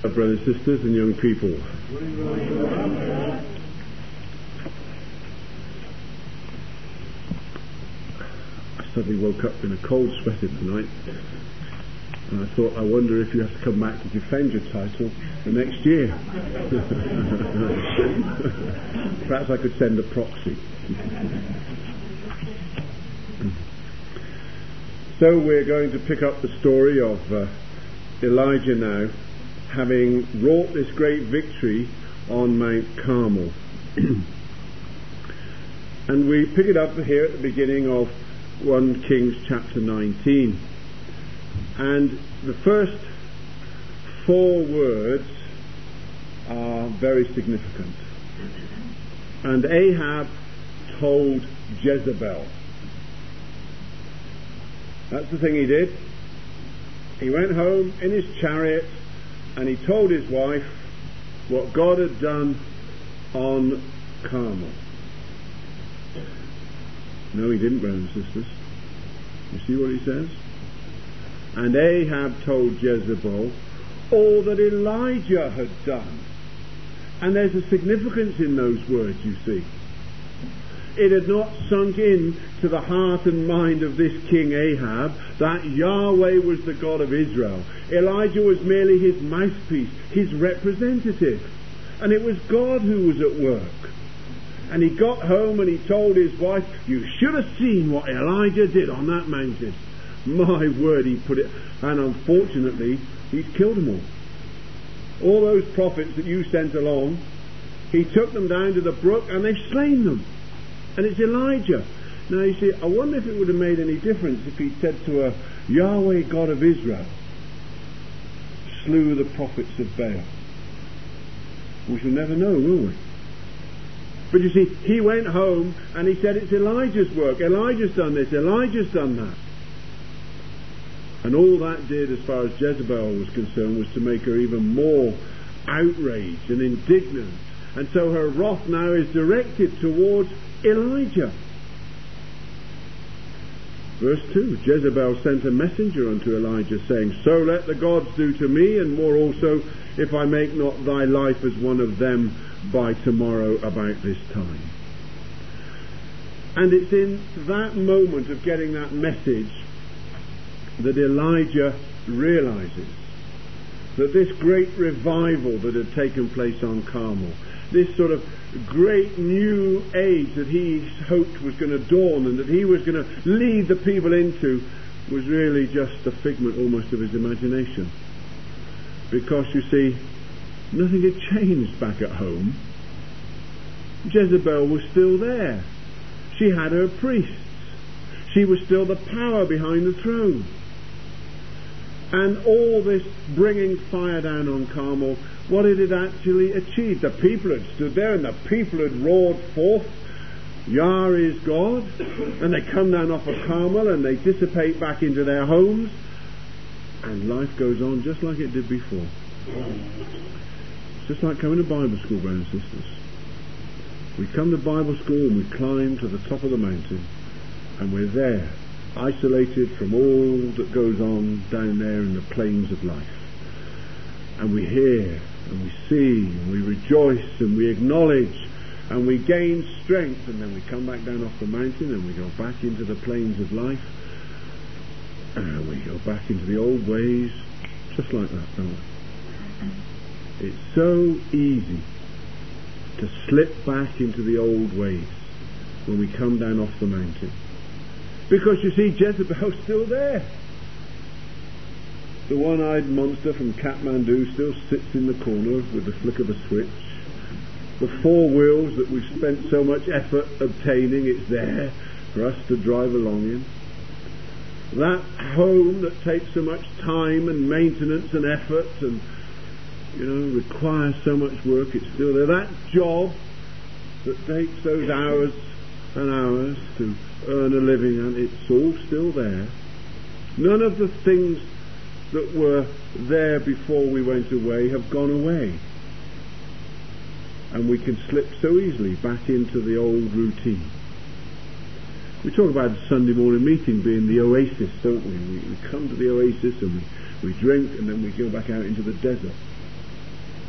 Brothers, sisters and young people. I suddenly woke up in a cold sweat tonight, and I thought, I wonder if you have to come back to defend your title the next year. Perhaps I could send a proxy. So we're going to pick up the story of Elijah now, having wrought this great victory on Mount Carmel. And we pick it up here at the beginning of 1 Kings chapter 19. And the first 4 words are very significant. And Ahab told Jezebel. That's the thing he did. He went home in his chariot and he told his wife what God had done on Carmel. No, he didn't, brothers and sisters. You see what he says? And Ahab told Jezebel all that Elijah had done. And there's a significance in those words, you see. It had not sunk in to the heart and mind of this King Ahab that Yahweh was the God of Israel. Elijah was merely his mouthpiece, his representative. And it was God who was at work. And he got home and he told his wife, you should have seen what Elijah did on that mountain. My word, he put it. And unfortunately, he's killed them all. All those prophets that you sent along, he took them down to the brook and they've slain them. And it's Elijah. Now you see, I wonder if it would have made any difference if he'd said to her, Yahweh God of Israel slew the prophets of Baal. We shall never know, will we? But you see, he went home and he said it's Elijah's work. Elijah's done this, Elijah's done that. And all that did, as far as Jezebel was concerned, was to make her even more outraged and indignant. And so her wrath now is directed towards Elijah. Verse 2, Jezebel sent a messenger unto Elijah, saying, so let the gods do to me, and more also, if I make not thy life as one of them by tomorrow about this time. And it's in that moment of getting that message that Elijah realizes that this great revival that had taken place on Carmel, this sort of great new age that he hoped was going to dawn and that he was going to lead the people into, was really just a figment almost of his imagination. Because you see, nothing had changed back at home. Jezebel was still there. She had her priests. She was still the power behind the throne. And all this bringing fire down on Carmel, what had it actually achieved? The people had stood there and the people had roared forth, Yah is God, and they come down off of Carmel and they dissipate back into their homes, and life goes on just like it did before. It's just like coming to Bible school, brothers and sisters. We come to Bible school and we climb to the top of the mountain, and we're there, isolated from all that goes on down there in the plains of life. And we hear and we see and we rejoice and we acknowledge and we gain strength, and then we come back down off the mountain and we go back into the plains of life and we go back into the old ways, just like that, don't we? It's so easy to slip back into the old ways when we come down off the mountain. Because you see, Jezebel's still there. The one-eyed monster from Kathmandu still sits in the corner with the flick of a switch. The 4 wheels that we've spent so much effort obtaining, it's there for us to drive along in. That home that takes so much time and maintenance and effort and, requires so much work, it's still there. That job that takes those hours and hours to earn a living, and it's all still there. None of the things that were there before we went away have gone away. And we can slip so easily back into the old routine. We talk about the Sunday morning meeting being the oasis, don't we? We come to the oasis and we drink and then we go back out into the desert.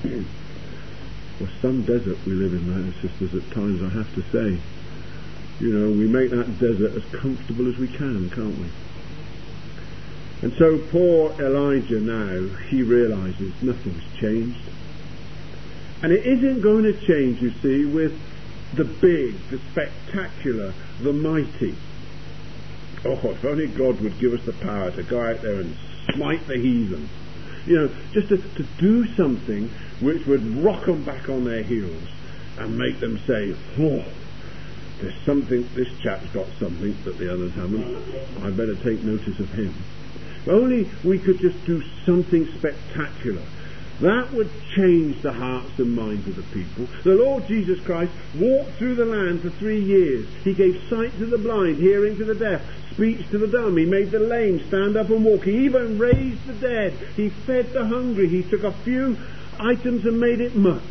Well, some desert we live in, brothers and sisters, at times, I have to say. You know, we make that desert as comfortable as we can, can't we? And so poor Elijah now, he realizes nothing's changed. And it isn't going to change, you see, with the big, the spectacular, the mighty. Oh, if only God would give us the power to go out there and smite the heathen. You know, just to do something which would rock them back on their heels and make them say, oh, there's something, this chap's got something that the others haven't. I better take notice of him. If only we could just do something spectacular. That would change the hearts and minds of the people. The Lord Jesus Christ walked through the land for 3 years. He gave sight to the blind, hearing to the deaf, speech to the dumb. He made the lame stand up and walk. He even raised the dead. He fed the hungry. He took a few items and made it much.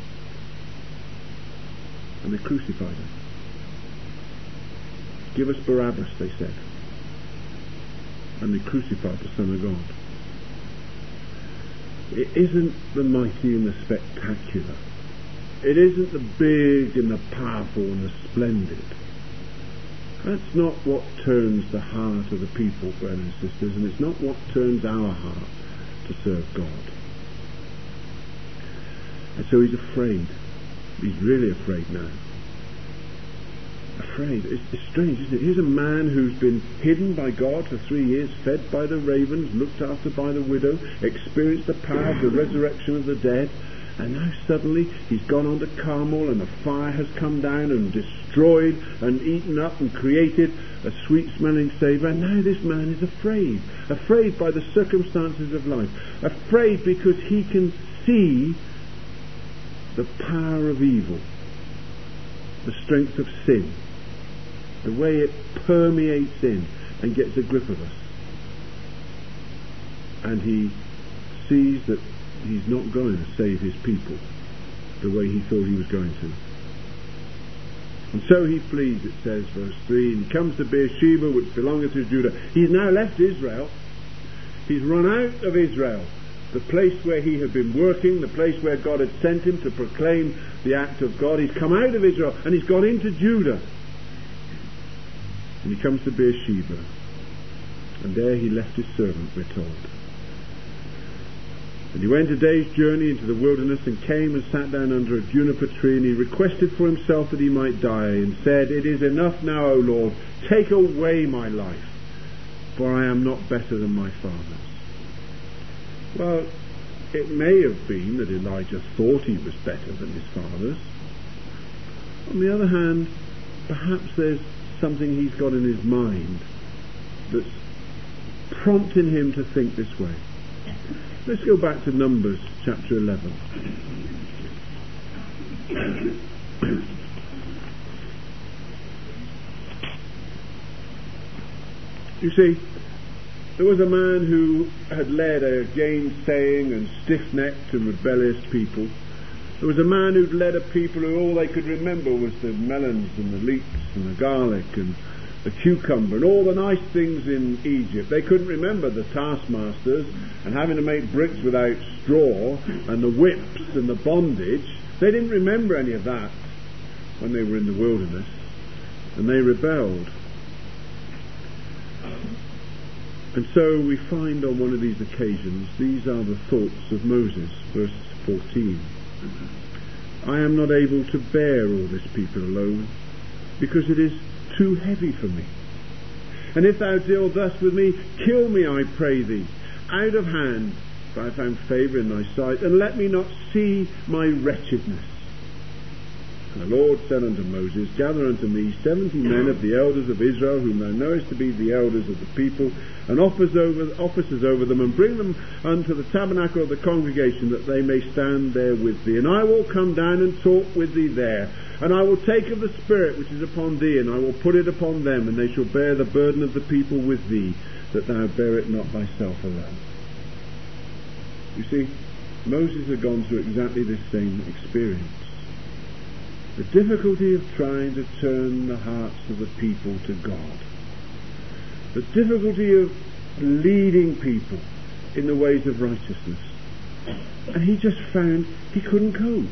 And they crucified him. Give us Barabbas, they said. And they crucified the Son of God. It isn't the mighty and the spectacular. It isn't the big and the powerful and the splendid. That's not what turns the heart of the people, brothers and sisters, and it's not what turns our heart to serve God. And so he's afraid. He's really afraid now. Afraid. It's strange, isn't it? Here's a man who's been hidden by God for 3 years, fed by the ravens, looked after by the widow, experienced the power of the resurrection of the dead, and now suddenly he's gone on to Carmel and the fire has come down and destroyed and eaten up and created a sweet-smelling savour, and now this man is afraid. Afraid by the circumstances of life. Afraid because he can see the power of evil, the strength of sin, the way it permeates in and gets a grip of us. And he sees that he's not going to save his people the way he thought he was going to. And so he flees, it says, verse 3, and comes to Beersheba, which belongeth to Judah. He's now left Israel. He's run out of Israel, the place where he had been working, the place where God had sent him to proclaim the act of God. He's come out of Israel and he's gone into Judah. And he comes to Beersheba. And there he left his servant, we're told. And he went a day's journey into the wilderness and came and sat down under a juniper tree, and he requested for himself that he might die, and said, It is enough now, O Lord, take away my life, for I am not better than my fathers. Well, it may have been that Elijah thought he was better than his fathers. On the other hand, perhaps there's something he's got in his mind that's prompting him to think this way. Let's go back to Numbers chapter 11. You see, there was a man who had led a gainsaying and stiff-necked and rebellious people. There was a man who'd led a people who all they could remember was the melons and the leeks and the garlic and the cucumber and all the nice things in Egypt. They couldn't remember the taskmasters and having to make bricks without straw and the whips and the bondage. They didn't remember any of that when they were in the wilderness, and they rebelled. And so we find on one of these occasions, these are the thoughts of Moses, verse 14. I am not able to bear all this people alone, because it is too heavy for me. And if thou deal thus with me, kill me, I pray thee, out of hand, if I have found favour in thy sight, and let me not see my wretchedness. And the Lord said unto Moses, Gather unto me 70 men of the elders of Israel, whom thou knowest to be the elders of the people, and officers over them, and bring them unto the tabernacle of the congregation, that they may stand there with thee. And I will come down and talk with thee there. And I will take of the Spirit which is upon thee, and I will put it upon them, and they shall bear the burden of the people with thee, that thou bear it not thyself alone. You see, Moses had gone through exactly this same experience. The difficulty of trying to turn the hearts of the people to God. The difficulty of leading people in the ways of righteousness. And he just found he couldn't cope.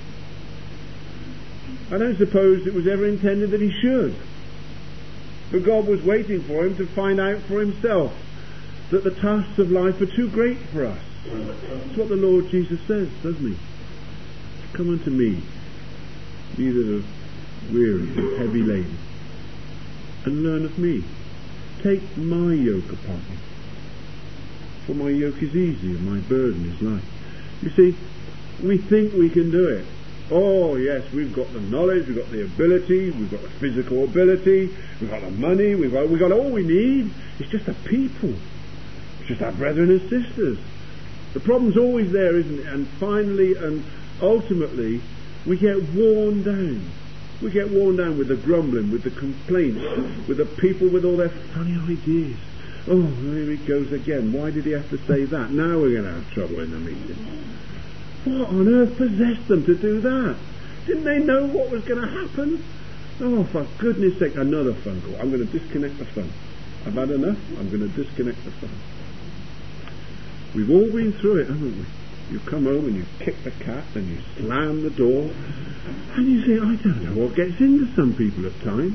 I don't suppose it was ever intended that he should. But God was waiting for him to find out for himself that the tasks of life are too great for us. That's what the Lord Jesus says, doesn't he? Come unto me, ye that are weary and heavy laden, and learn of me. Take my yoke upon you. For my yoke is easy and my burden is light. You see, we think we can do it. Oh yes, we've got the knowledge, we've got the ability, we've got the physical ability, we've got the money, we've got all we need. It's just the people. It's just our brethren and sisters. The problem's always there, isn't it? And finally and ultimately, we get worn down. We get worn down with the grumbling, with the complaints, with the people with all their funny ideas. Oh, here he goes again. Why did he have to say that? Now we're going to have trouble in the meeting. What on earth possessed them to do that? Didn't they know what was going to happen? Oh, for goodness sake, another phone call. I'm going to disconnect the phone. I've had enough. I'm going to disconnect the phone. We've all been through it, haven't we? You come home and you kick the cat and you slam the door and you say, I don't know what gets into some people at times.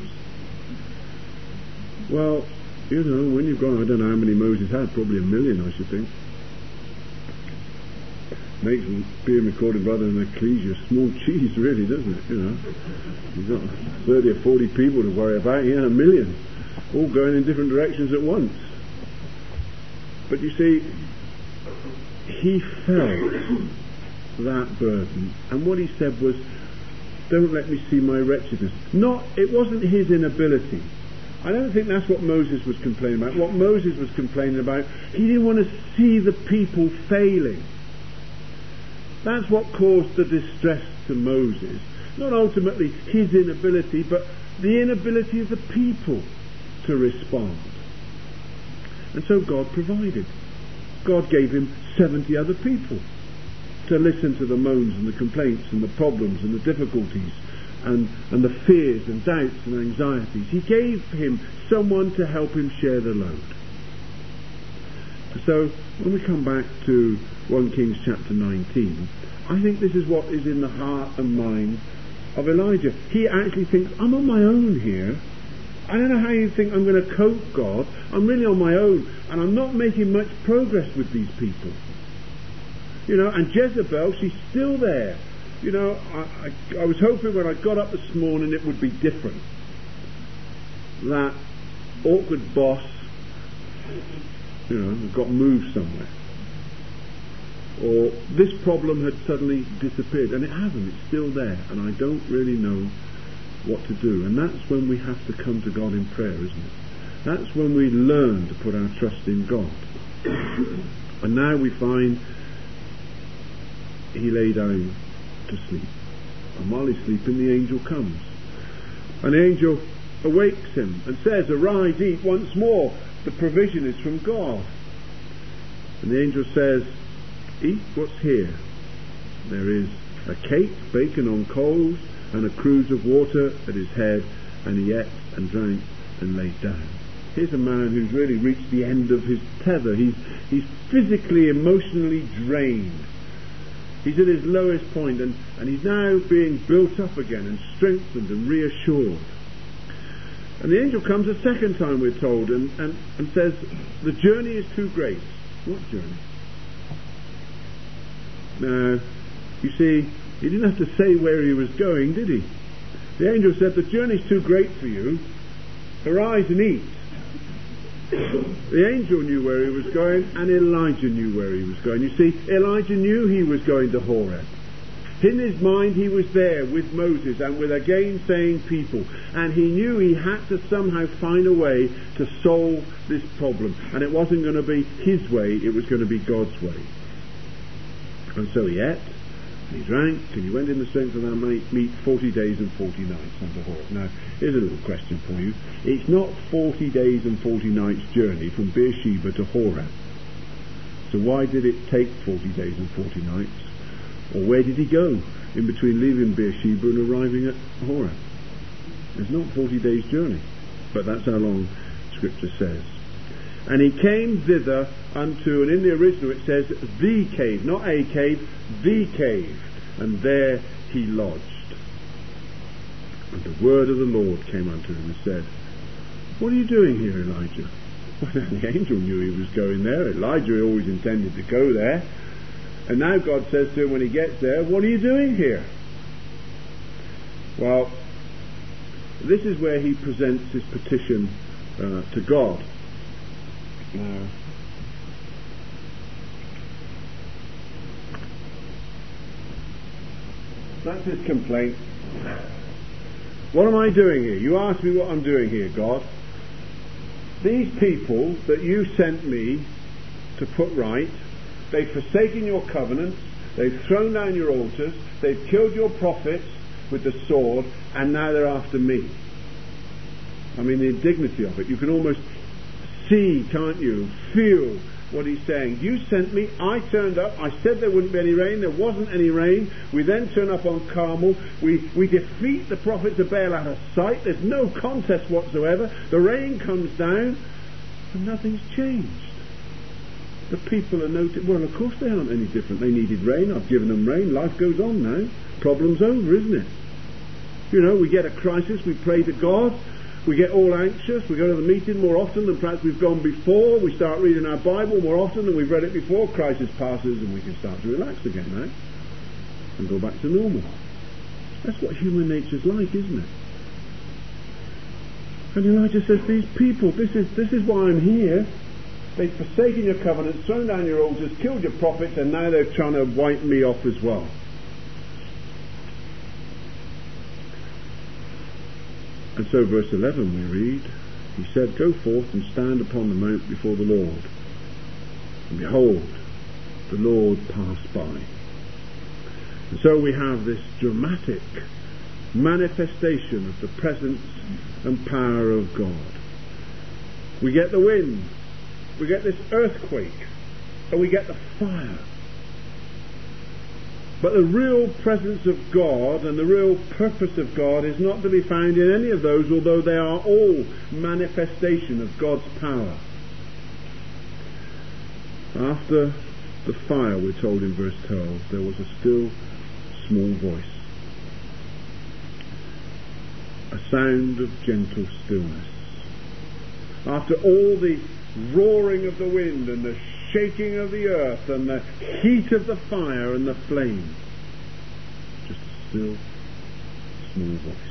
Well, you know, when you've gone, I don't know how many Moses had, probably 1 million, I should think. Makes being recorded brother in Ecclesia small cheese, really, doesn't it? You know, you've got 30 or 40 people to worry about. He had 1 million, all going in different directions at once. But you see, he felt that burden, and what he said was, "Don't let me see my wretchedness." It wasn't his inability. I don't think that's what Moses was complaining about. What Moses was complaining about, he didn't want to see the people failing. That's what caused the distress to Moses. Not ultimately his inability, but the inability of the people to respond. And so God provided. God gave him 70 other people to listen to the moans and the complaints and the problems and the difficulties and the fears and doubts and anxieties. He gave him someone to help him share the load. So when we come back to 1 Kings chapter 19, I think this is what is in the heart and mind of Elijah. He actually thinks, I'm on my own here. I don't know how you think I'm going to cope, God. I'm really on my own, and I'm not making much progress with these people. You know, and Jezebel, she's still there. You know, I was hoping when I got up this morning it would be different. That awkward boss, you know, got moved somewhere. Or this problem had suddenly disappeared, and it hasn't. It's still there, and I don't really know what to do. And that's when we have to come to God in prayer, isn't it? That's when we learn to put our trust in God. And now we find he lay down to sleep, and while he's sleeping the angel comes, and the angel awakes him and says, "Arise, eat once more, the provision is from God." And the angel says, "Eat what's here. There is a cake, bacon on coals, and a cruse of water at his head," and he ate and drank and lay down. Here's a man who's really reached the end of his tether. He's physically, emotionally drained. He's at his lowest point, and he's now being built up again and strengthened and reassured. And the angel comes a second time, we're told, and says, "The journey is too great." What journey? Now, you see, he didn't have to say where he was going, did he? The angel said, "The journey's too great for you. Arise and eat." The angel knew where he was going, and Elijah knew where he was going. You see, Elijah knew he was going to Horeb. In his mind, he was there with Moses and with a gainsaying people, and he knew he had to somehow find a way to solve this problem. And it wasn't going to be his way, it was going to be God's way. And so he ate, and he drank, and he went in the strength of that meat 40 days and 40 nights unto Horeb. Now, here's a little question for you. It's not 40 days and 40 nights journey from Beersheba to Horeb. So why did it take 40 days and 40 nights? Or where did he go in between leaving Beersheba and arriving at Horeb? It's not 40 days journey, but that's how long Scripture says. And he came thither unto, and in the original it says, the cave, not a cave, the cave. And there he lodged. And the word of the Lord came unto him and said, what are you doing here, Elijah? Well, the angel knew he was going there. Elijah always intended to go there. And now God says to him when he gets there, what are you doing here? Well, this is where he presents his petition to God. Now, that's his complaint. What am I doing here? You ask me what I'm doing here, God. These people that you sent me to put right, they've forsaken your covenants, they've thrown down your altars, they've killed your prophets with the sword, and now they're after me. I mean, the indignity of it. You can almost see, can't you, feel what he's saying. You sent me, I turned up, I said there wouldn't be any rain, there wasn't any rain. We then turn up on Carmel, we defeat the prophets of Baal out of sight, there's no contest whatsoever, the rain comes down, and nothing's changed. The people are noting, well, of course they aren't any different. They needed rain, I've given them rain, life goes on now. Problem's over, isn't it? You know, we get a crisis, we pray to God, we get all anxious, we go to the meeting more often than perhaps we've gone before, we start reading our Bible more often than we've read it before, crisis passes and we can start to relax again now and go back to normal. That's what human nature's like, isn't it? And Elijah says, these people, this is why I'm here. They've forsaken your covenants, thrown down your altars, killed your prophets, and now they're trying to wipe me off as well. And so verse 11 we read, he said, go forth and stand upon the mount before the Lord. And behold, the Lord passed by. And so we have this dramatic manifestation of the presence and power of God. We get the wind, we get this earthquake, and we get the fire. But the real presence of God and the real purpose of God is not to be found in any of those, although they are all manifestation of God's power. After the fire, we're told in verse 12, there was a still small voice. A sound of gentle stillness. After all the roaring of the wind and the shaking of the earth and the heat of the fire and the flame, just a still small voice.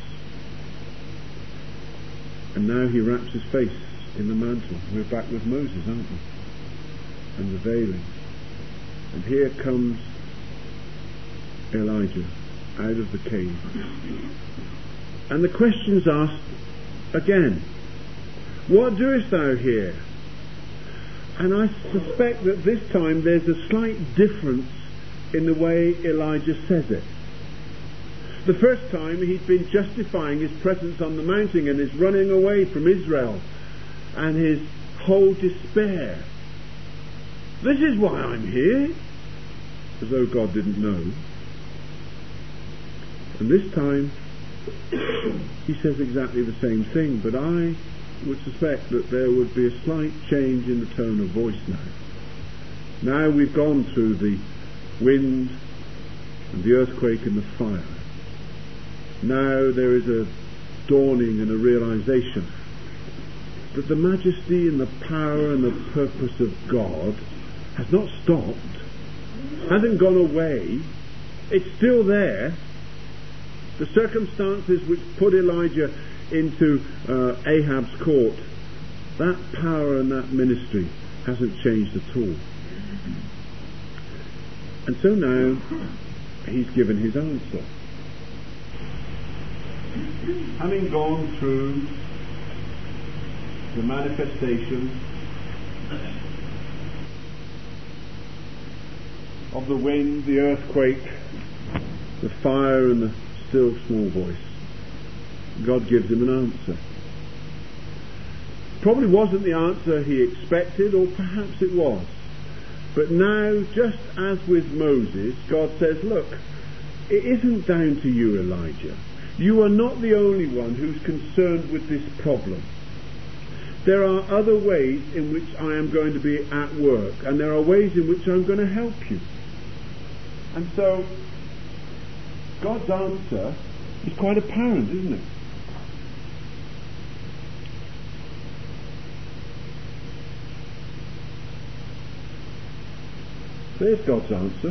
And now he wraps his face in the mantle. We're back with Moses, aren't we? And the veiling. And here comes Elijah out of the cave. And the question's asked again, what doest thou here? And I suspect that this time there's a slight difference in the way Elijah says it. The first time he'd been justifying his presence on the mountain and his running away from Israel and his whole despair. This is why I'm here. As though God didn't know. And this time he says exactly the same thing, but I would suspect that there would be a slight change in the tone of voice now. Now we've gone through the wind and the earthquake and the fire. Now there is a dawning and a realization that the majesty and the power and the purpose of God has not stopped, hasn't gone away, it's still there. The circumstances which put Elijah into Ahab's court, that power and that ministry hasn't changed at all. And so now he's given his answer. Having gone through the manifestation of the wind, the earthquake, the fire and the still small voice, God gives him an answer. Probably wasn't the answer he expected, or perhaps it was. But now, just as with Moses, God says, look, it isn't down to you, Elijah. You are not the only one who's concerned with this problem. There are other ways in which I am going to be at work, and there are ways in which I'm going to help you. And so, God's answer is quite apparent, isn't it? There's God's answer.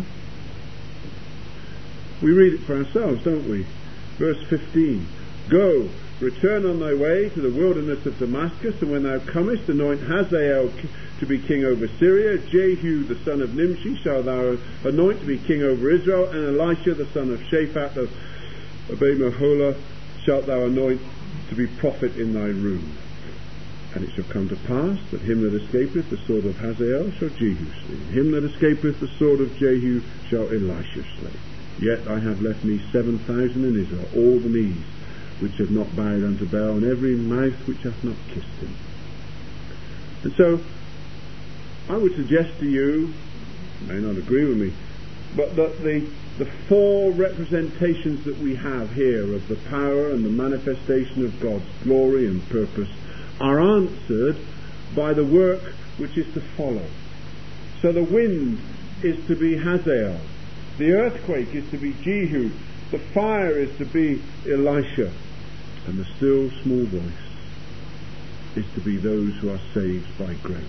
We read it for ourselves, don't we? Verse 15. Go, return on thy way to the wilderness of Damascus, and when thou comest, anoint Hazael to be king over Syria, Jehu the son of Nimshi shalt thou anoint to be king over Israel, and Elisha the son of Shaphat of Abel-Meholah shalt thou anoint to be prophet in thy room. And it shall come to pass that him that escapeth the sword of Hazael shall Jehu slay, him that escapeth the sword of Jehu shall Elisha slay. Yet I have left me 7,000 in Israel, all the knees which have not bowed unto Baal, and every mouth which hath not kissed him. And so, I would suggest to you, you may not agree with me, but that the four representations that we have here of the power and the manifestation of God's glory and purpose are answered by the work which is to follow. So the wind is to be Hazael, the earthquake is to be Jehu, the fire is to be Elisha, and the still small voice is to be those who are saved by grace.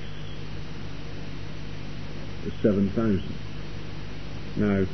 The 7,000. Now,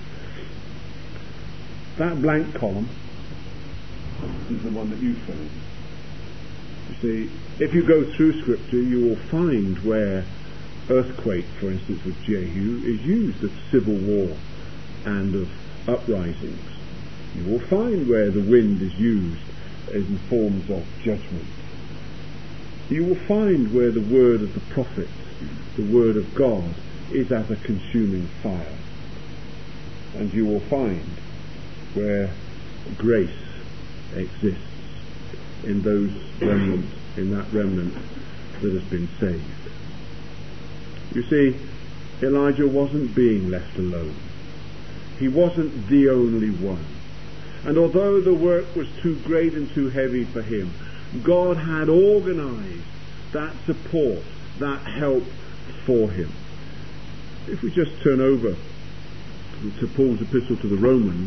that blank column is the one that you fill in. You see, if you go through Scripture, you will find where earthquake, for instance, with Jehu, is used of civil war and of uprisings. You will find where the wind is used in forms of judgment. You will find where the word of the prophet, the word of God, is as a consuming fire. And you will find where grace exists in those remnants, in that remnant that has been saved. You see, Elijah wasn't being left alone. He wasn't the only one. And although the work was too great and too heavy for him, God had organized that support, that help for him. If we just turn over to Paul's epistle to the Romans,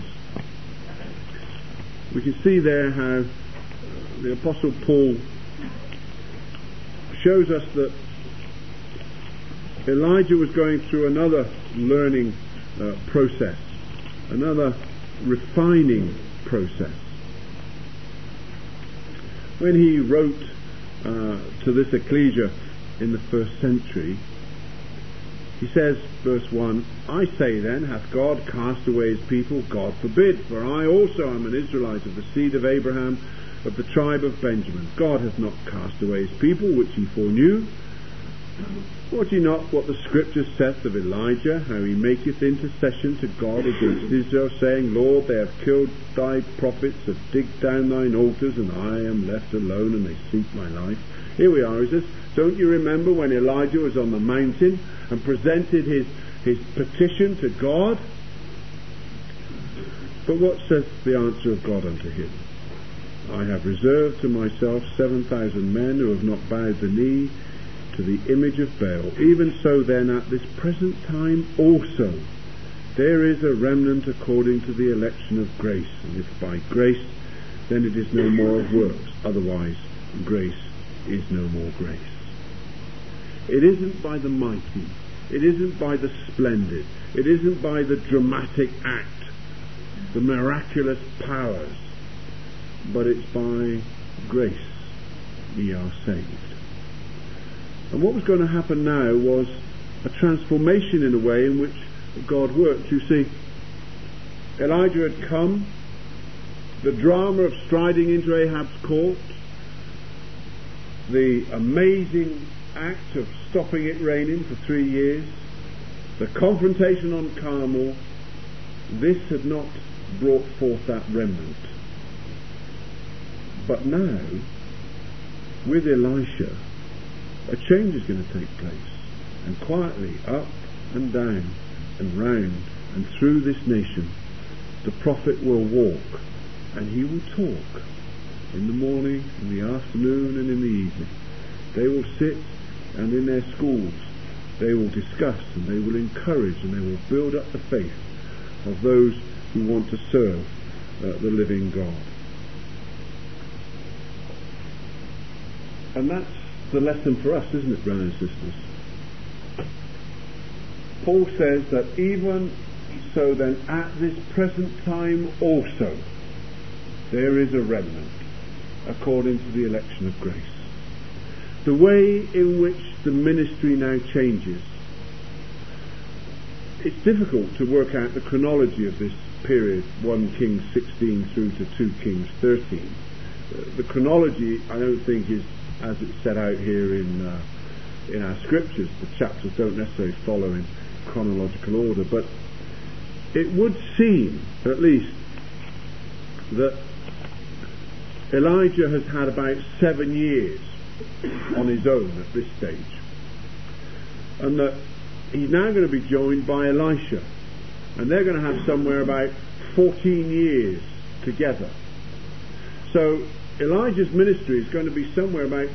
we can see there how the Apostle Paul shows us that Elijah was going through another learning process, another refining process. When he wrote to this ecclesia in the first century, he says, verse 1, I say then, hath God cast away his people? God forbid, for I also am an Israelite of the seed of Abraham, of the tribe of Benjamin. God hath not cast away his people, which he foreknew. Wot ye not what the Scripture saith of Elijah, how he maketh intercession to God against Israel, saying, Lord, they have killed thy prophets, have digged down thine altars, and I am left alone, and they seek my life. Here we are, he says, don't you remember when Elijah was on the mountain and presented his petition to God? But what saith the answer of God unto him? I have reserved to myself 7,000 men who have not bowed the knee to the image of Baal. Even so then at this present time also there is a remnant according to the election of grace. And if by grace, then it is no more of works. Otherwise, grace is no more grace. It isn't by the mighty. It isn't by the splendid. It isn't by the dramatic act, the miraculous powers. But it's by grace ye are saved. And what was going to happen now was a transformation in a way in which God worked. You see, Elijah had come, the drama of striding into Ahab's court, the amazing act of stopping it raining for 3 years, the confrontation on Carmel, this had not brought forth that remnant. But now, with Elisha, a change is going to take place, and quietly up and down and round and through this nation the prophet will walk, and he will talk in the morning, in the afternoon and in the evening, They will sit, and in their schools they will discuss and they will encourage and they will build up the faith of those who want to serve the living God. And that's the lesson for us, isn't it, brothers and sisters? Paul says that even so then at this present time also there is a remnant according to the election of grace. The way in which the ministry now changes, it's difficult to work out the chronology of this period, 1 Kings 16 through to 2 Kings 13. The chronology, I don't think, is as it's set out here in our scriptures. The chapters don't necessarily follow in chronological order, but it would seem, at least, that Elijah has had about 7 years on his own at this stage, and that he's now going to be joined by Elisha, and they're going to have somewhere about 14 years together. So Elijah's ministry is going to be somewhere about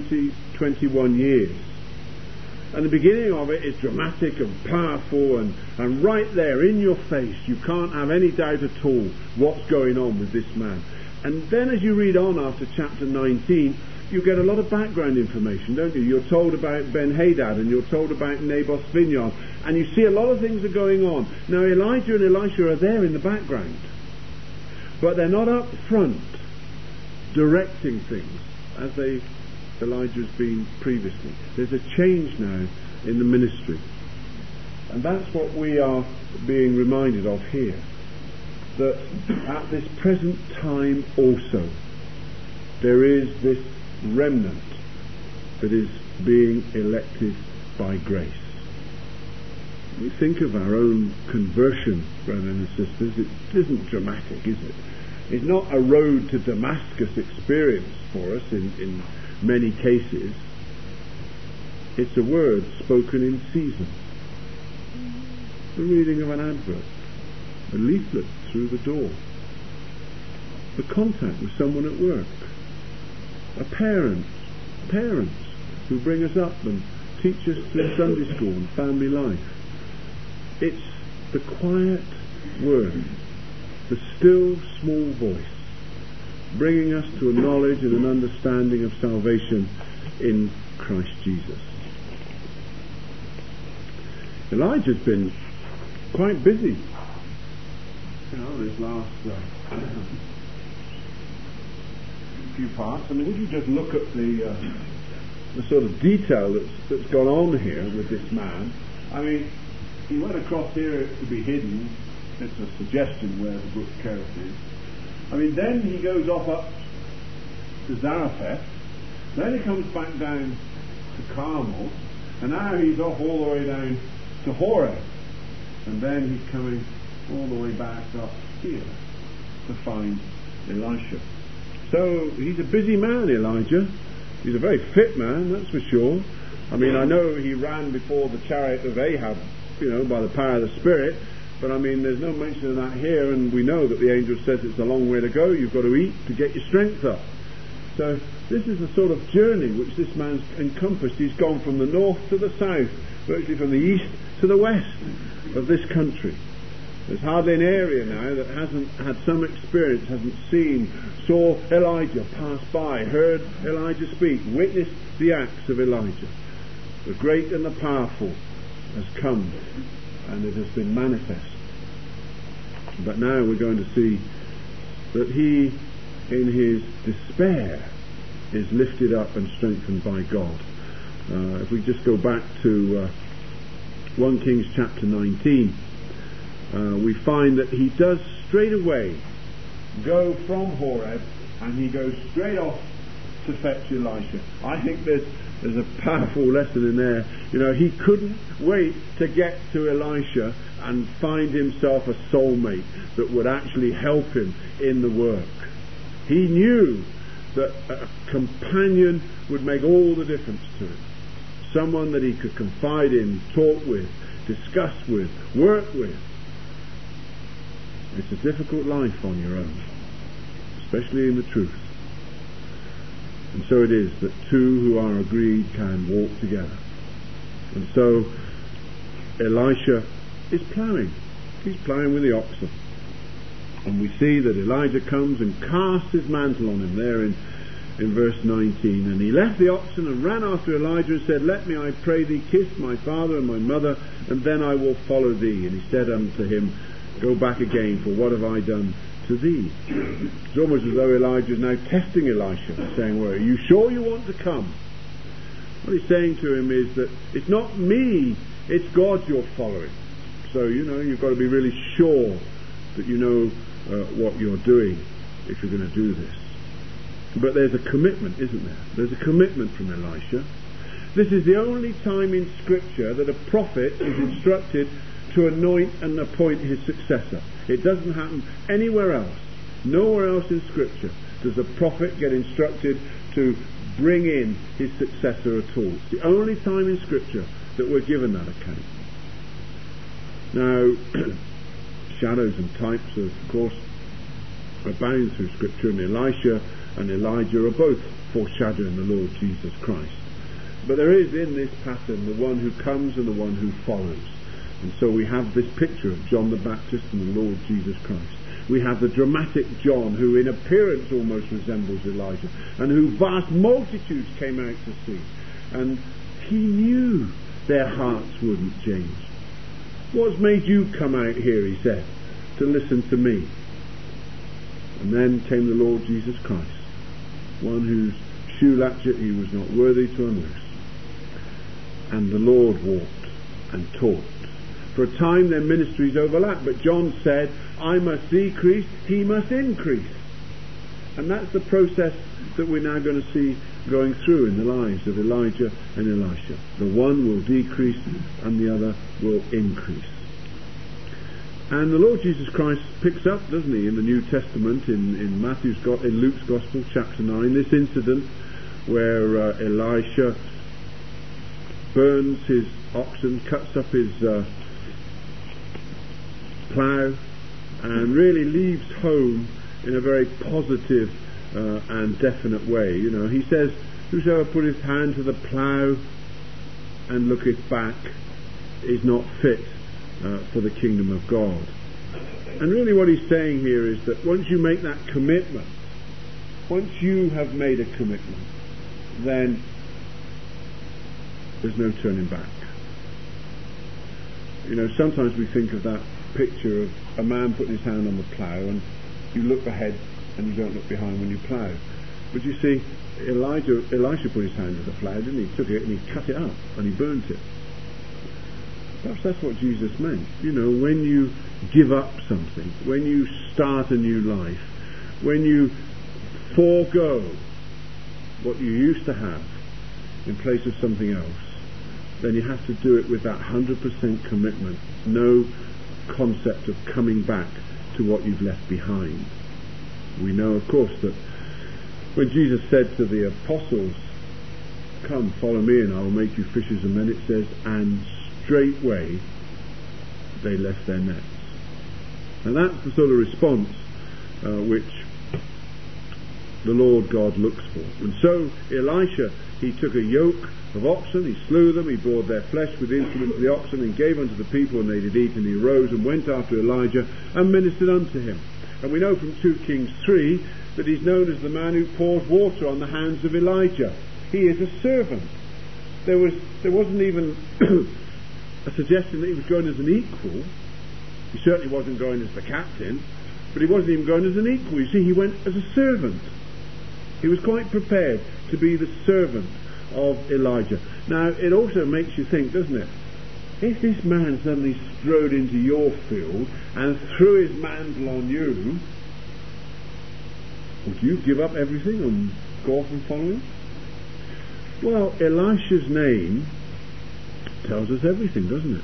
21 years. And the beginning of it is dramatic and powerful and right there in your face. You can't have any doubt at all what's going on with this man. And then as you read on after chapter 19, you get a lot of background information, don't you? You're told about Ben-Hadad and you're told about Naboth's vineyard. And you see a lot of things are going on. Now Elijah and Elisha are there in the background, but they're not up front directing things as Elijah's been previously. There's a change now in the ministry, and that's what we are being reminded of here, that at this present time also there is this remnant that is being elected by grace. We think of our own conversion, brothers and sisters. It isn't dramatic, is it? It's not a road to Damascus experience for us in many cases. It's a word spoken in season. The reading of an advert, a leaflet through the door, the contact with someone at work, a parents who bring us up and teach us through Sunday school and family life. It's the quiet word, the still small voice, bringing us to a knowledge and an understanding of salvation in Christ Jesus. Elijah's been quite busy, this last few parts. I mean, if you just look at the sort of detail that's gone on here with this man. I mean, he went across here to be hidden. It's a suggestion where the brook Kerith is. I mean, then he goes off up to Zarephath. Then he comes back down to Carmel, and now he's off all the way down to Horeb, and then he's coming all the way back up here to find Elisha. So he's a busy man, Elijah. He's a very fit man, that's for sure. I mean, I know he ran before the chariot of Ahab, by the power of the Spirit, but I mean, there's no mention of that here, and we know that the angel says it's a long way to go. You've got to eat to get your strength up. So this is the sort of journey which this man's encompassed. He's gone from the north to the south, virtually from the east to the west of this country. There's hardly an area now that hasn't had some experience, hasn't seen, saw Elijah pass by, heard Elijah speak, witnessed the acts of Elijah. The great and the powerful has come, and it has been manifest. But now we're going to see that he, in his despair, is lifted up and strengthened by God. If we just go back to 1 Kings chapter 19, we find that he does straight away go from Horeb, and he goes straight off to fetch Elisha. I think there's a powerful lesson in there. He couldn't wait to get to Elisha and find himself a soulmate that would actually help him in the work. He knew that a companion would make all the difference to him. Someone that he could confide in, talk with, discuss with, work with. It's a difficult life on your own, especially in the truth. And so it is that two who are agreed can walk together. And so Elisha is ploughing. He's ploughing with the oxen. And we see that Elijah comes and casts his mantle on him there in verse 19. And he left the oxen and ran after Elijah and said, Let me, I pray thee, kiss my father and my mother, and then I will follow thee. And he said unto him, Go back again, for what have I done to thee? It's almost as though Elijah is now testing Elisha, saying, Well, are you sure you want to come? What he's saying to him is that it's not me, it's God you're following. So, you've got to be really sure that you know what you're doing if you're going to do this. But there's a commitment, isn't there? There's a commitment from Elisha. This is the only time in Scripture that a prophet is instructed to anoint and appoint his successor. It doesn't happen anywhere else. Nowhere else in Scripture does a prophet get instructed to bring in his successor at all. It's the only time in Scripture that we're given that account. Now, shadows and types, of course, abound through Scripture, and Elisha and Elijah are both foreshadowing the Lord Jesus Christ. But there is in this pattern the one who comes and the one who follows. And so we have this picture of John the Baptist and the Lord Jesus Christ. We have the dramatic John, who in appearance almost resembles Elijah, and who vast multitudes came out to see. And he knew their hearts wouldn't change. What's made you come out here, he said, to listen to me? And then came the Lord Jesus Christ, one whose shoe latchet he was not worthy to unloose. And the Lord walked and taught. For a time their ministries overlapped, but John said, I must decrease, he must increase. And that's the process that we're now going to see going through in the lives of Elijah and Elisha. The one will decrease and the other will increase. And the Lord Jesus Christ picks up, doesn't he, in the New Testament, in Luke's Gospel, chapter 9, this incident where Elisha burns his oxen, cuts up his plough, and really leaves home in a very positive and definite way. He says, Whosoever put his hand to the plough and looketh back is not fit for the kingdom of God. And really what he's saying here is that once you make that commitment, once you have made a commitment, then there's no turning back. Sometimes we think of that picture of a man putting his hand on the plough, and you look ahead and you don't look behind when you plough. But you see, Elisha put his hand to the plough, didn't he? He took it and he cut it up and he burnt it. Perhaps that's what Jesus meant. When you give up something, when you start a new life, when you forego what you used to have in place of something else, then you have to do it with that 100% commitment. No concept of coming back to what you've left behind. We know, of course, that when Jesus said to the apostles, Come, follow me and I will make you fishers of men, it says, and straightway they left their nets. And that's the sort of response which the Lord God looks for. And so Elisha, he took a yoke of oxen, he slew them, he bored their flesh with the instruments of the oxen, and gave unto the people, and they did eat. And he arose and went after Elijah and ministered unto him. And we know from 2 Kings 3 that he's known as the man who pours water on the hands of Elijah. He is a servant. There wasn't even a suggestion that he was going as an equal. He certainly wasn't going as the captain, but he wasn't even going as an equal. You see, he went as a servant. He was quite prepared to be the servant of Elijah. Now, it also makes you think, doesn't it? If this man suddenly strode into your field and threw his mantle on you, would you give up everything and go off and follow him? Well, Elisha's name tells us everything, doesn't it?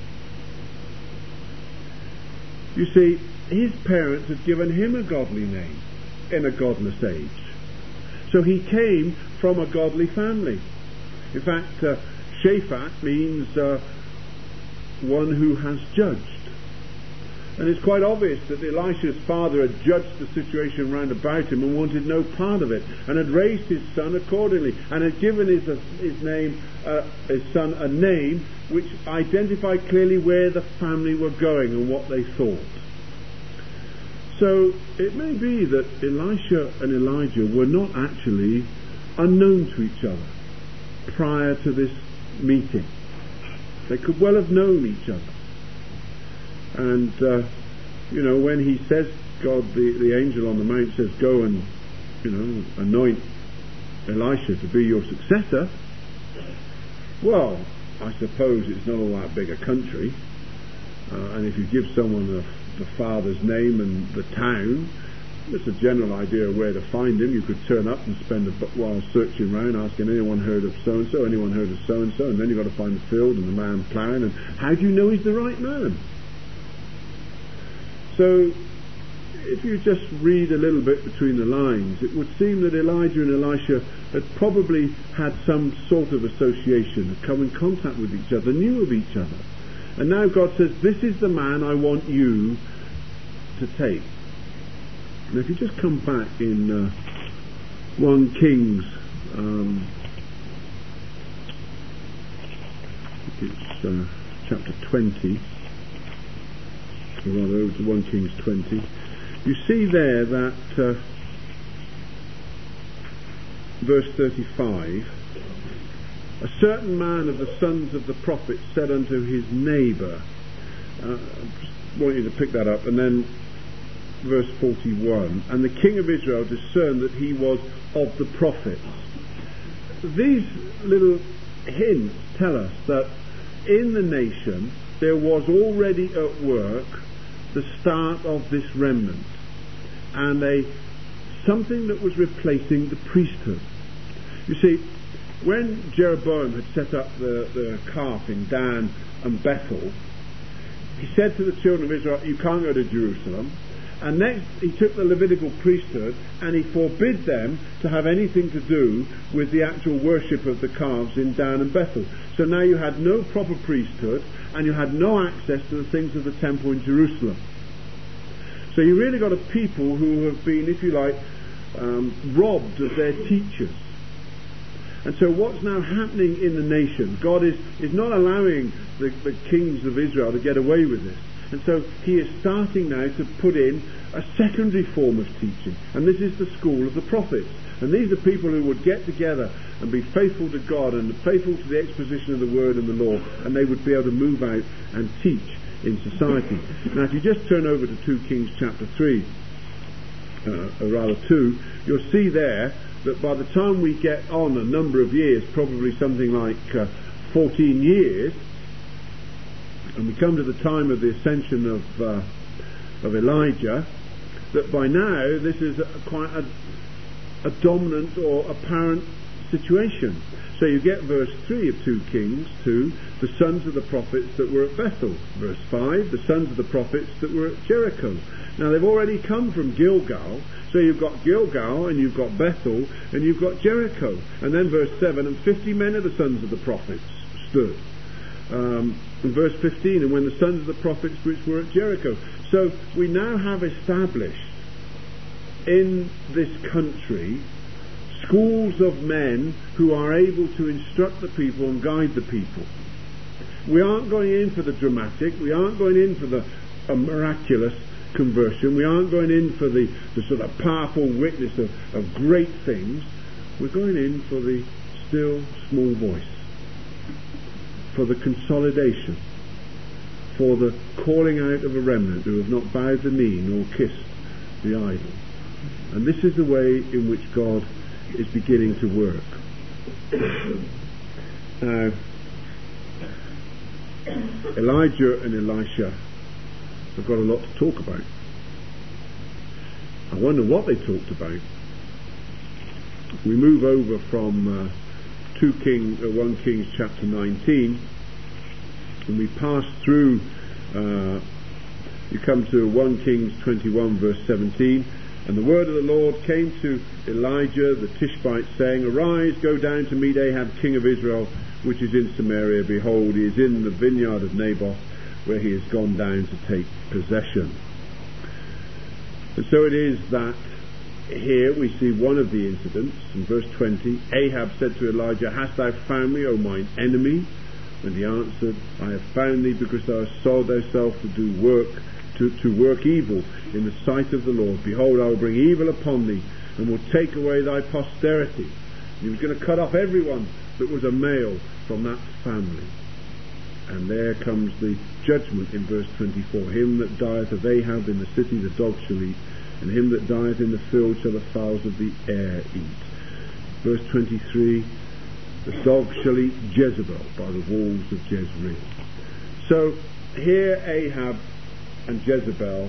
You see, his parents had given him a godly name in a godless age. So he came from a godly family. In fact, Shaphat means one who has judged. And it's quite obvious that Elisha's father had judged the situation round about him and wanted no part of it, and had raised his son accordingly, and had given his son a name which identified clearly where the family were going and what they thought. So it may be that Elisha and Elijah were not actually unknown to each other prior to this meeting. They could well have known each other. And, when he says, God, the angel on the mount says, go and, anoint Elisha to be your successor, well, I suppose it's not all that big a country. And if you give someone the father's name and the town, there's a general idea of where to find him. You could turn up and spend a while searching around, asking anyone heard of so-and-so, anyone heard of so-and-so, and then you've got to find the field and the man ploughing, and how do you know he's the right man? So, if you just read a little bit between the lines, it would seem that Elijah and Elisha had probably had some sort of association, had come in contact with each other, knew of each other. And now God says, this is the man I want you to take. Now if you just come back in 1 Kings, it's chapter 20, or rather over to 1 Kings 20, you see there that verse 35, a certain man of the sons of the prophets said unto his neighbour, I just want you to pick that up, and then verse 41, and the king of Israel discerned that he was of the prophets. These little hints tell us that in the nation there was already at work the start of this remnant, and something that was replacing the priesthood. You see, when Jeroboam had set up the calf in Dan and Bethel, he said to the children of Israel, you can't go to Jerusalem. And next he took the Levitical priesthood and he forbid them to have anything to do with the actual worship of the calves in Dan and Bethel. So now you had no proper priesthood and you had no access to the things of the temple in Jerusalem. So you really got a people who have been, if you like, robbed of their teachers. And so what's now happening in the nation, God is not allowing the kings of Israel to get away with this. And so he is starting now to put in a secondary form of teaching. And this is the school of the prophets. And these are people who would get together and be faithful to God and faithful to the exposition of the word and the law. And they would be able to move out and teach in society. Now if you just turn over to 2 Kings chapter 3, or rather 2, you'll see there that by the time we get on a number of years, probably something like 14 years, and we come to the time of the ascension of Elijah, that by now this is quite a dominant or apparent situation. So you get verse 3 of 2 Kings 2, the sons of the prophets that were at Bethel. Verse 5, the sons of the prophets that were at Jericho. Now they've already come from Gilgal, so you've got Gilgal and you've got Bethel and you've got Jericho. And then verse 7, and 50 men of the sons of the prophets stood. In verse 15, and when the sons of the prophets which were at Jericho. So we now have established in this country schools of men who are able to instruct the people and guide the people. We aren't going in for the dramatic, we aren't going in for the miraculous conversion, we aren't going in for the sort of powerful witness of great things. We're going in for the still small voice, for the consolidation, for the calling out of a remnant who have not bowed the knee nor kissed the idol. And this is the way in which God is beginning to work. Now, Elijah and Elisha have got a lot to talk about. I wonder what they talked about. We move over from 1 Kings chapter 19, and we pass through, you come to 1 Kings 21 verse 17, and the word of the Lord came to Elijah the Tishbite, saying, Arise, go down to meet Ahab king of Israel, which is in Samaria. Behold, he is in the vineyard of Naboth, where he has gone down to take possession. And so it is that here we see one of the incidents in verse 20. Ahab said to Elijah, "Hast thou found me, O mine enemy?" And he answered, "I have found thee because thou hast sold thyself to do work, to work evil in the sight of the Lord. Behold, I will bring evil upon thee, and will take away thy posterity." He was going to cut off everyone that was a male from that family. And there comes the judgment in verse 24. "Him that dieth of Ahab in the city the dog shall eat, and him that dieth in the field shall the fowls of the air eat." Verse 23, "The dog shall eat Jezebel by the walls of Jezreel." So here Ahab and Jezebel,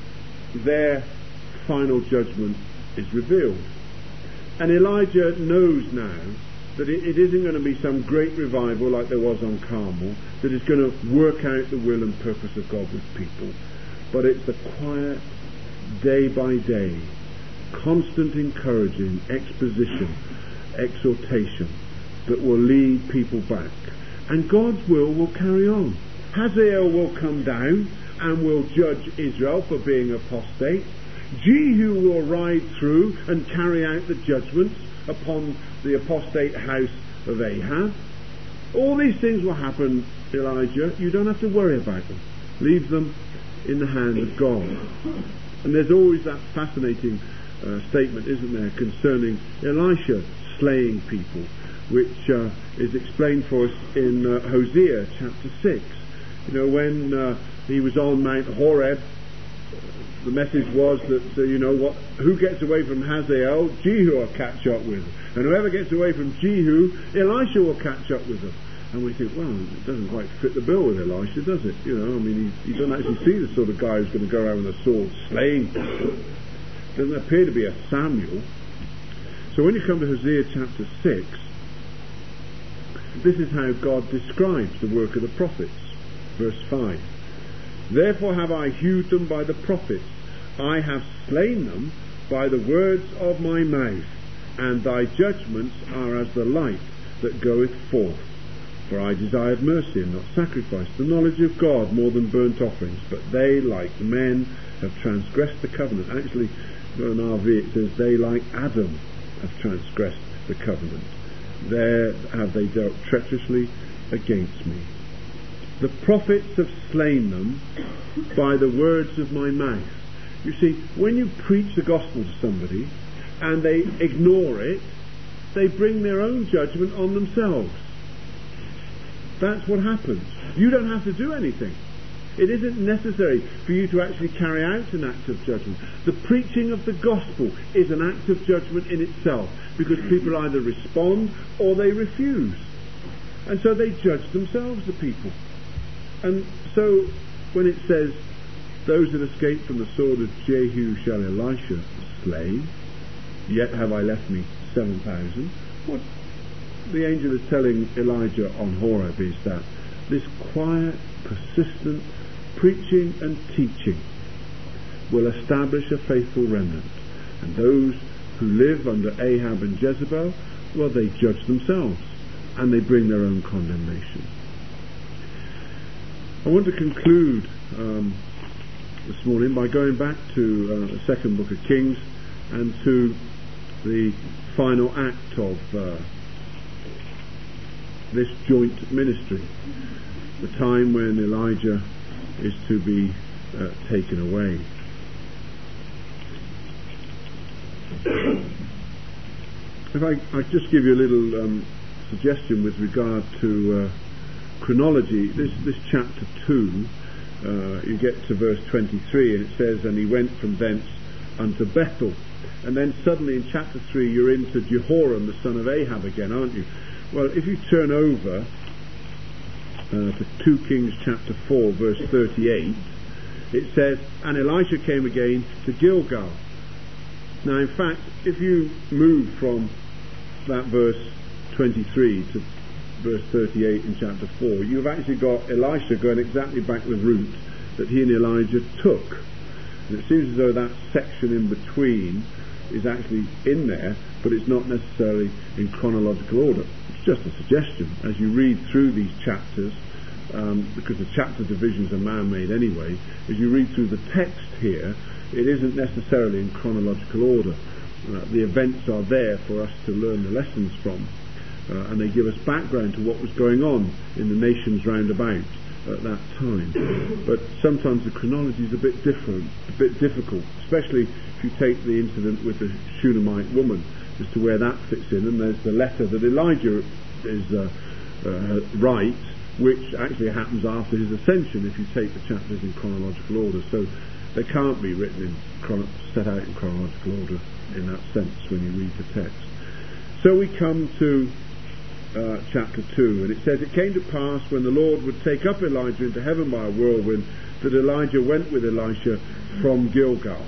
their final judgment is revealed. And Elijah knows now that it isn't going to be some great revival like there was on Carmel, that is going to work out the will and purpose of God with people. But it's the quiet, day by day, constant encouraging exposition, exhortation that will lead people back. And God's will carry on. Hazael will come down and will judge Israel for being apostate. Jehu will ride through and carry out the judgments upon the apostate house of Ahab. All these things will happen, Elijah. You don't have to worry about them. Leave them in the hand of God. And there's always that fascinating statement, isn't there, concerning Elisha slaying people, which is explained for us in Hosea chapter 6. You know, when he was on Mount Horeb, the message was that, who gets away from Hazael, Jehu will catch up with him. And whoever gets away from Jehu, Elisha will catch up with them. And we think, well, it doesn't quite fit the bill with Elisha, does it? He doesn't actually see the sort of guy who's going to go around with a sword slaying people. Doesn't appear to be a Samuel. So when you come to Hosea chapter 6, this is how God describes the work of the prophets. Verse 5. "Therefore have I hewed them by the prophets, I have slain them by the words of my mouth, and thy judgments are as the light that goeth forth. For I desired mercy and not sacrifice, the knowledge of God more than burnt offerings. But they, like men, have transgressed the covenant." Actually, in RV it says, "They, like Adam, have transgressed the covenant. There have they dealt treacherously against me. The prophets have slain them by the words of my mouth." You see, when you preach the gospel to somebody and they ignore it, they bring their own judgment on themselves. That's what happens. You don't have to do anything. It isn't necessary for you to actually carry out an act of judgment. The preaching of the gospel is an act of judgment in itself, because people either respond or they refuse. And so they judge themselves, the people. And so when it says, "Those that escape from the sword of Jehu shall Elisha slay, yet have I left me 7,000, what the angel is telling Elijah on Horeb is that this quiet, persistent preaching and teaching will establish a faithful remnant. And those who live under Ahab and Jezebel, well, they judge themselves and they bring their own condemnation. I want to conclude this morning by going back to the second book of Kings and to the final act of this joint ministry, the time when Elijah is to be taken away. If I just give you a little suggestion with regard to chronology, this chapter 2, you get to verse 23 and it says, "And he went from thence unto Bethel." And then suddenly in chapter 3 you're into Jehoram the son of Ahab again, aren't you? Well, if you turn over to 2 Kings chapter 4 verse 38, it says, "And Elisha came again to Gilgal." Now in fact, if you move from that verse 23 to verse 38 in chapter 4, you've actually got Elisha going exactly back the route that he and Elijah took. And it seems as though that section in between is actually in there, but it's not necessarily in chronological order. It's just a suggestion. As you read through these chapters, because the chapter divisions are man-made anyway, as you read through the text here, it isn't necessarily in chronological order. The events are there for us to learn the lessons from, and they give us background to what was going on in the nations round about at that time. But sometimes the chronology is a bit different, a bit difficult, especially if you take the incident with the Shunammite woman as to where that fits in. And there's the letter that Elijah writes, which actually happens after his ascension if you take the chapters in chronological order. So they can't be written set out in chronological order in that sense when you read the text. So we come to chapter 2, and it says, "It came to pass when the Lord would take up Elijah into heaven by a whirlwind, that Elijah went with Elisha from Gilgal."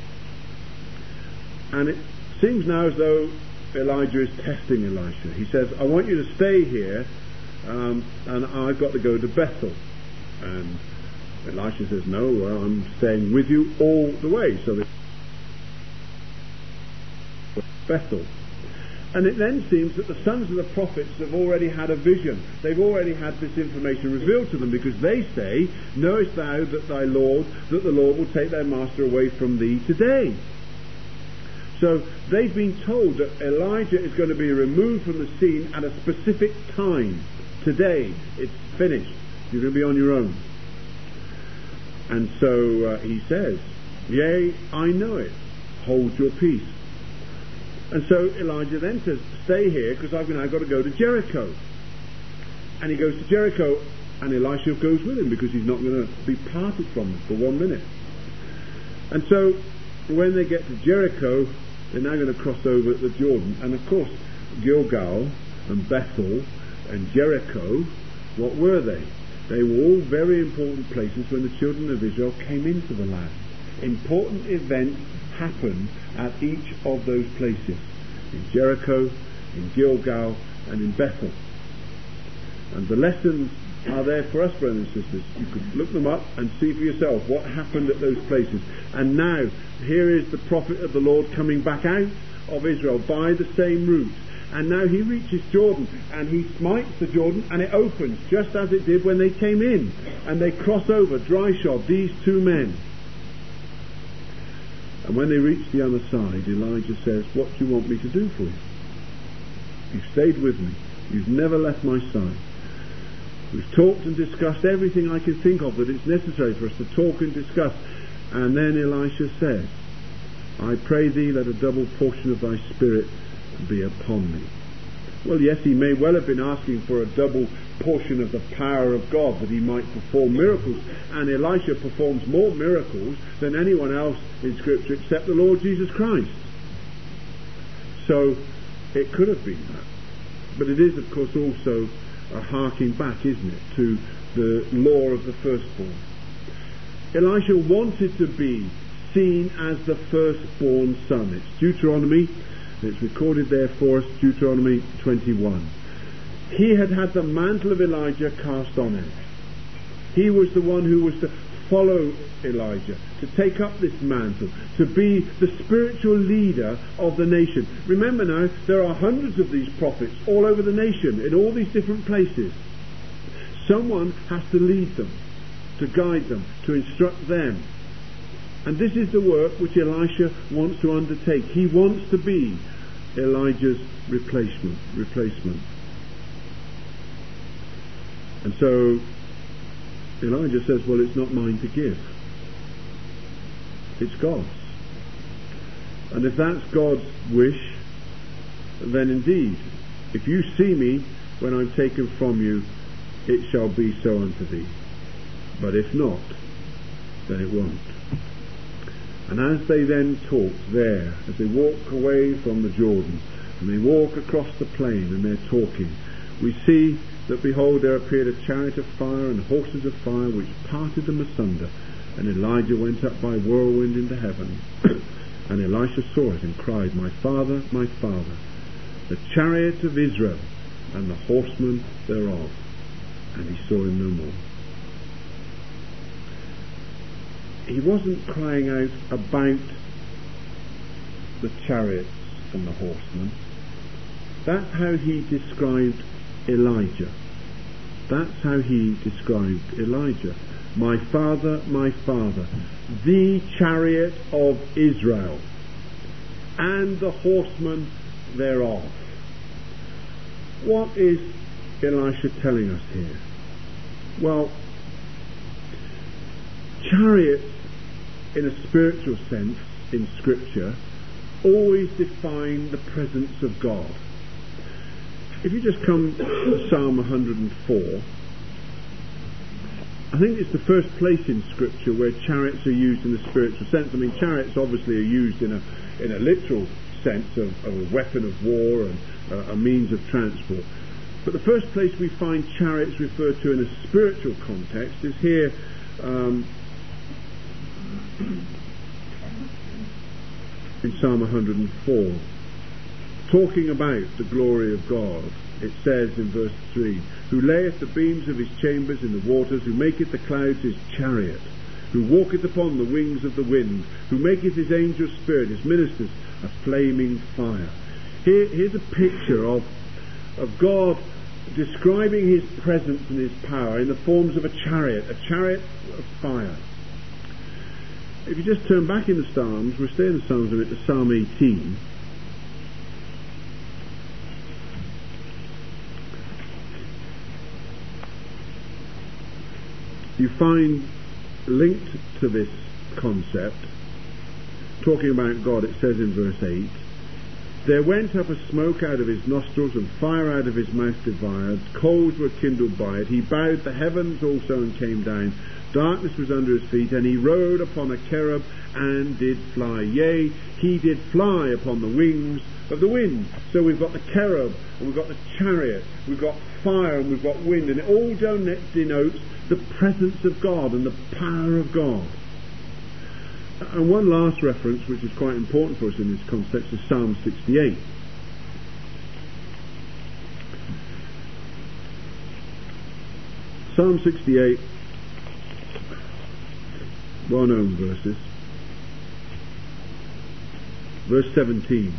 And it seems now as though Elijah is testing Elisha. He says, "I want you to stay here, and I've got to go to Bethel." And Elisha says, "No, I'm staying with you all the way." So Bethel. And it then seems that the sons of the prophets have already had a vision. They've already had this information revealed to them, because they say, "Knowest thou that the Lord will take thy master away from thee today?" So they've been told that Elijah is going to be removed from the scene at a specific time. Today, it's finished. You're going to be on your own. And so he says, "Yea, I know it. Hold your peace." And so Elijah then says, "Stay here, because I've now got to go to Jericho." And he goes to Jericho, and Elisha goes with him, because he's not going to be parted from him for 1 minute. And so when they get to Jericho, they're now going to cross over the Jordan. And of course, Gilgal and Bethel and Jericho, what were they? They were all very important places when the children of Israel came into the land. Important events happened at each of those places, in Jericho, in Gilgal, and in Bethel. And the lessons are there for us, brothers and sisters. You could look them up and see for yourself what happened at those places. And now, here is the prophet of the Lord coming back out of Israel by the same route. And now he reaches Jordan, and he smites the Jordan, and it opens, just as it did when they came in. And they cross over, dry shod, these two men. And when they reach the other side, Elijah says, "What do you want me to do for you? You've stayed with me. You've never left my side. We've talked and discussed everything I can think of that it's necessary for us to talk and discuss." And then Elisha says, "I pray thee, let a double portion of thy spirit be upon me." Well, yes, he may well have been asking for a double portion of the power of God, that he might perform miracles. And Elisha performs more miracles than anyone else in Scripture except the Lord Jesus Christ. So it could have been that. But it is, of course, also a harking back, isn't it, to the law of the firstborn. Elisha wanted to be seen as the firstborn son. It's Deuteronomy, it's recorded there for us, Deuteronomy 21. He had had the mantle of Elijah cast on him. He was the one who was to follow Elijah, to take up this mantle, to be the spiritual leader of the nation. Remember now, there are hundreds of these prophets all over the nation, in all these different places. Someone has to lead them, to guide them, to instruct them. And this is the work which Elisha wants to undertake. He wants to be Elijah's replacement. And so Elijah says, "Well, it's not mine to give. It's God's." And if that's God's wish, then indeed, if you see me when I'm taken from you, it shall be so unto thee. But if not, then it won't. And as they then talk there, as they walk away from the Jordan, and they walk across the plain and they're talking, we see that, behold, there appeared a chariot of fire and horses of fire, which parted them asunder. And Elijah went up by whirlwind into heaven. And Elisha saw it and cried, my father, the chariot of Israel, and the horsemen thereof. And he saw him no more. He wasn't crying out about the chariots and the horsemen. That's how he described Elijah. That's how he described Elijah. My father, the chariot of Israel, and the horsemen thereof. What is Elisha telling us here? Well, chariots, in a spiritual sense, in Scripture, always define the presence of God. If you just come to Psalm 104, I think it's the first place in Scripture where chariots are used in a spiritual sense. I mean, chariots obviously are used in a literal sense of a weapon of war and a means of transport. But the first place we find chariots referred to in a spiritual context is here in Psalm 104. Talking about the glory of God, it says in verse 3, who layeth the beams of his chambers in the waters, who maketh the clouds his chariot, who walketh upon the wings of the wind, who maketh his angels spirit, his ministers a flaming fire. Here's a picture of God describing his presence and his power in the forms of a chariot of fire. If you just turn back in the Psalms, we're staying in the Psalms a bit, to Psalm 18. You find linked to this concept, talking about God, it says in verse 8, there went up a smoke out of his nostrils, and fire out of his mouth devoured. Coals were kindled by it. He bowed the heavens also and came down. Darkness was under his feet, and he rode upon a cherub and did fly. Yea, he did fly upon the wings of the wind. So we've got the cherub, and we've got the chariot, we've got fire, and we've got wind, and it all denotes the presence of God and the power of God. And one last reference, which is quite important for us in this context, is Psalm 68. Psalm 68, well-known verses. Verse 17.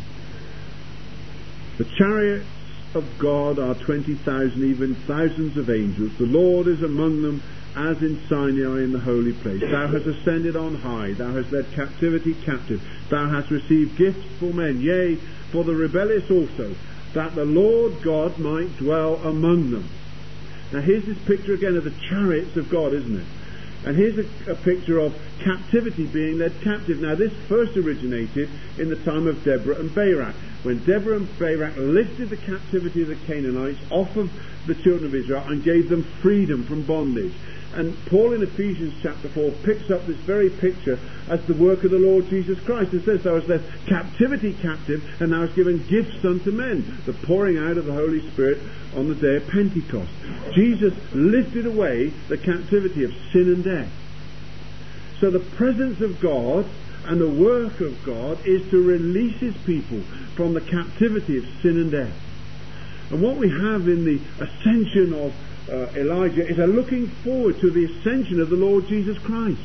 The chariots of God are 20,000, even thousands of angels. The Lord is among them, as in Sinai in the holy place. Thou hast ascended on high. Thou hast led captivity captive. Thou hast received gifts for men, yea, for the rebellious also, that the Lord God might dwell among them. Now here's this picture again of the chariots of God, isn't it? And here's a picture of captivity being led captive. Now this first originated in the time of Deborah and Barak, when Deborah and Barak lifted the captivity of the Canaanites off of the children of Israel and gave them freedom from bondage. And Paul in Ephesians chapter 4 picks up this very picture as the work of the Lord Jesus Christ. It says, thou hast led captivity captive, and thou hast given gifts unto men, the pouring out of the Holy Spirit on the day of Pentecost. Jesus lifted away the captivity of sin and death. So the presence of God and the work of God is to release his people from the captivity of sin and death. And what we have in the ascension of Elijah is a looking forward to the ascension of the Lord Jesus Christ.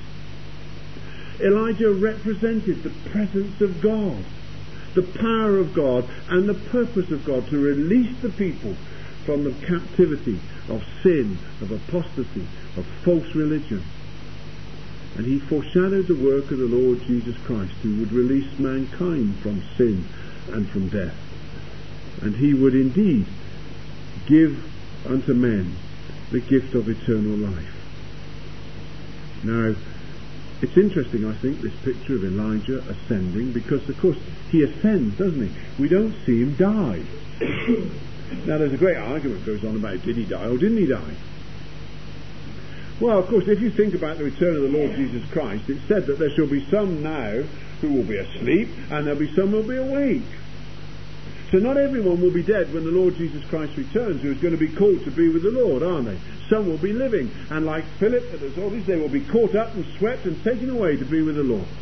Elijah represented the presence of God, the power of God, and the purpose of God to release the people from the captivity of sin, of apostasy, of false religion. And he foreshadowed the work of the Lord Jesus Christ, who would release mankind from sin and from death. And he would indeed give unto men the gift of eternal life. Now, it's interesting, I think, this picture of Elijah ascending, because, of course, he ascends, doesn't he? We don't see him die. Now, there's a great argument goes on about did he die or didn't he die? Well, of course, if you think about the return of the Lord Jesus Christ, it's said that there shall be some now who will be asleep, and there'll be some who will be awake. So not everyone will be dead when the Lord Jesus Christ returns, who is going to be called to be with the Lord, aren't they? Some will be living, and like Philip at Azotus, they will be caught up and swept and taken away to be with the Lord.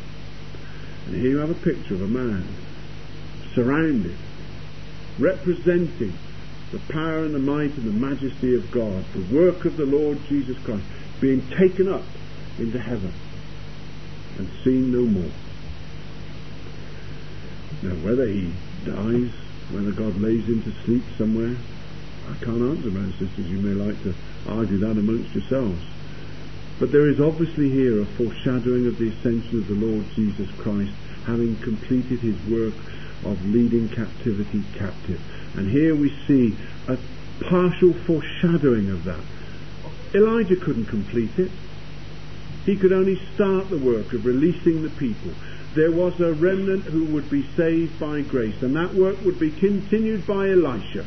And here you have a picture of a man surrounded, representing the power and the might and the majesty of God, the work of the Lord Jesus Christ, being taken up into heaven and seen no more. Now, whether he dies, whether God lays him to sleep somewhere, I can't answer, brothers and sisters. You may like to argue that amongst yourselves. But there is obviously here a foreshadowing of the ascension of the Lord Jesus Christ, having completed his work of leading captivity captive. And here we see a partial foreshadowing of that. Elijah couldn't complete it. He could only start the work of releasing the people. There was a remnant who would be saved by grace, and that work would be continued by Elisha.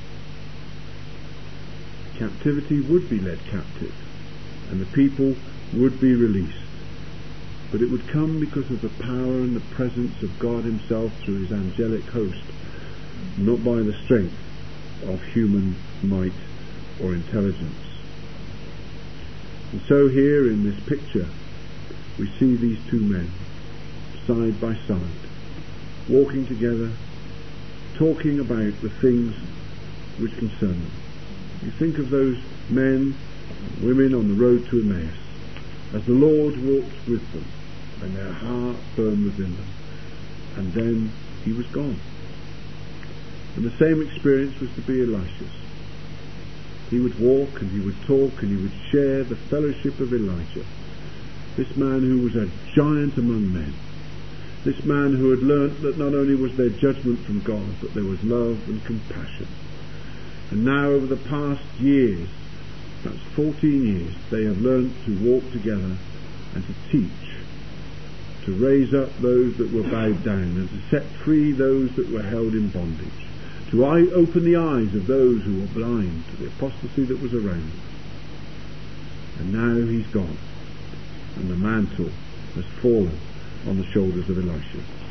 Captivity would be led captive, and the people would be released. But it would come because of the power and the presence of God himself through his angelic host, not by the strength of human might or intelligence. And so here in this picture we see these two men side by side, walking together, talking about the things which concern them. You think of those men and women on the road to Emmaus, as the Lord walked with them, and their heart burned within them, and then he was gone. And the same experience was to be Elisha's. He would walk and he would talk and he would share the fellowship of Elijah, this man who was a giant among men, this man who had learnt that not only was there judgment from God, but there was love and compassion. And now over the past years, perhaps 14 years, they have learnt to walk together and to teach, to raise up those that were bowed down and to set free those that were held in bondage, to open the eyes of those who were blind to the apostasy that was around them. And now he's gone, and the mantle has fallen on the shoulders of Elisha.